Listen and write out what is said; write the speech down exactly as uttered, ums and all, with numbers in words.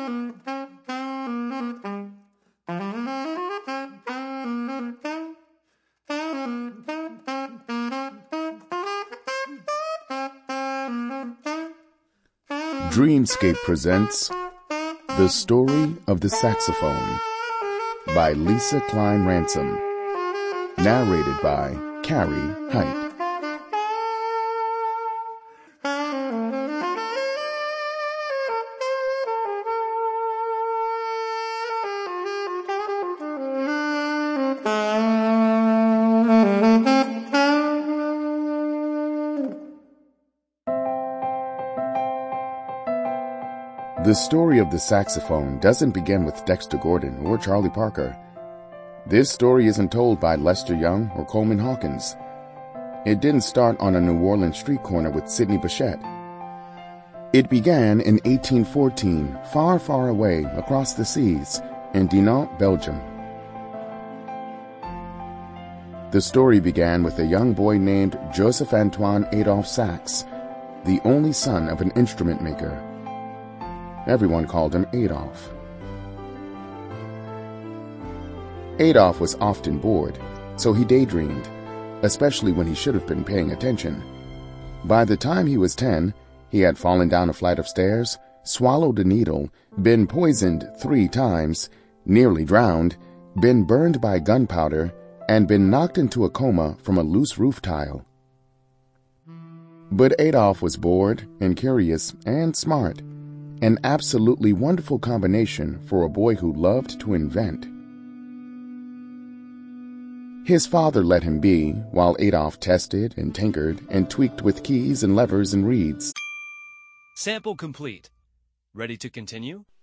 Dreamscape presents The Story of the Saxophone by Lisa Klein Ransom, narrated by Carrie Height. The story of the saxophone doesn't begin with Dexter Gordon or Charlie Parker. This story isn't told by Lester Young or Coleman Hawkins. It didn't start on a New Orleans street corner with Sidney Bechet. It began in eighteen fourteen, far, far away across the seas in Dinant, Belgium. The story began with a young boy named Joseph Antoine Adolphe Sax, the only son of an instrument maker. Everyone called him Adolphe. Adolphe was often bored, so he daydreamed, especially when he should have been paying attention. By the time he was ten, he had fallen down a flight of stairs, swallowed a needle, been poisoned three times, nearly drowned, been burned by gunpowder, and been knocked into a coma from a loose roof tile. But Adolphe was bored and curious and smart. An absolutely wonderful combination for a boy who loved to invent. His father let him be, while Adolphe tested and tinkered and tweaked with keys and levers and reeds. Sample complete. Ready to continue?